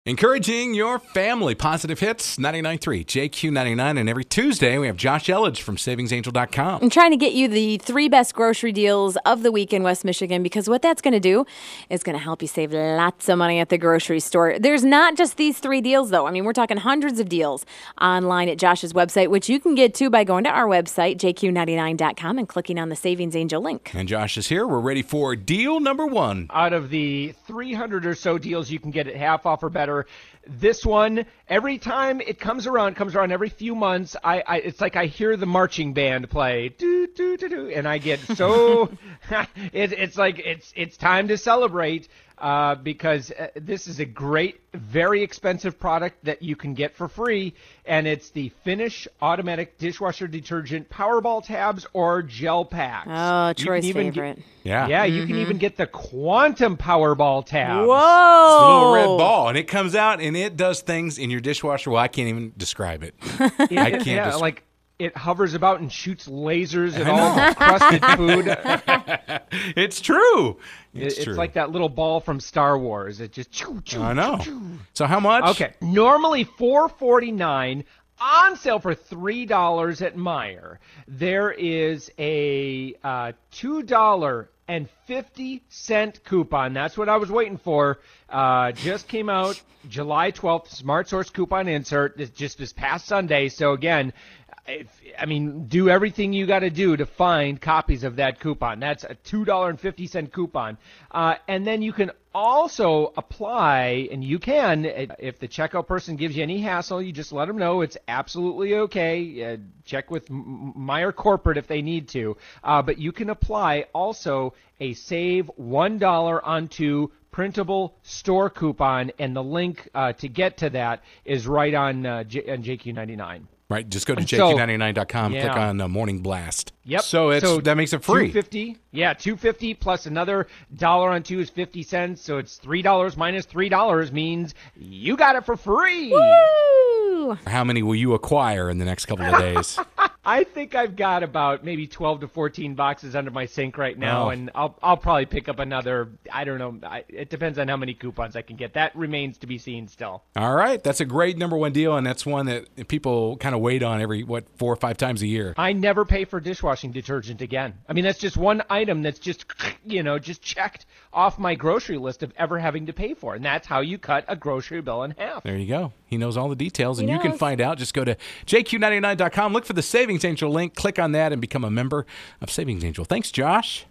Encouraging your family. Positive Hits, 99.3, JQ99. And every Tuesday, we have Josh Elledge from SavingsAngel.com. I'm trying to get you the 3 best grocery deals of the week in West Michigan, because what that's going to do is going to help you save lots of money at the grocery store. There's not just these 3 deals, though. I mean, we're talking hundreds of deals online at Josh's website, which you can get to by going to our website, JQ99.com, and clicking on the Savings Angel link. And Josh is here. We're ready for deal number 1. Out of the 300 or so deals you can get at half off or better, this one, every time it comes around every few months, it's like I hear the marching band play, do, do, do, do, and I get so, it's like it's time to celebrate. Because this is a great, very expensive product that you can get for free, and it's the Finish Automatic Dishwasher Detergent Powerball Tabs or Gel Packs. Oh, Troy's favorite. Yeah, you can even get the Quantum Powerball Tabs. Whoa! It's a little red ball, and it comes out, and it does things in your dishwasher. Well, I can't even describe it. I can't like it hovers about and shoots lasers at all the crusted food. It's true. It's like that little ball from Star Wars. It just I know. So how much? Okay. Normally $4.49, on sale for $3 at Meijer. There is a $2.50 coupon. That's what I was waiting for. Just came out July 12th. Smart Source coupon insert just this past Sunday. So again, do everything you got to do to find copies of that coupon. That's a $2.50 coupon. And then you can also apply, and you can, if the checkout person gives you any hassle, you just let them know it's absolutely okay. Check with Meijer Corporate if they need to. But you can apply also a save $1 on 2 printable store coupon, and the link to get to that is right on JQ99. Right, just go to JQ99.com, click on Morning Blast. Yep. So that makes it free. $2.50. Yeah, $2.50 plus another $1 on 2 is 50 cents. So it's $3 minus $3 means you got it for free. Woo! How many will you acquire in the next couple of days? I think I've got about maybe 12 to 14 boxes under my sink right now, and I'll probably pick up another, I don't know, it depends on how many coupons I can get. That remains to be seen still. All right, that's a great number 1 deal, and that's one that people kind of wait on every, 4 or 5 times a year. I never pay for dishwashing detergent again. I mean, that's just one item that's just, just checked off my grocery list of ever having to pay for, and that's how you cut a grocery bill in half. There you go. He knows all the details, and you can find out. Just go to JQ99.com, look for the Savings Angel link, click on that, and become a member of Savings Angel. Thanks, Josh.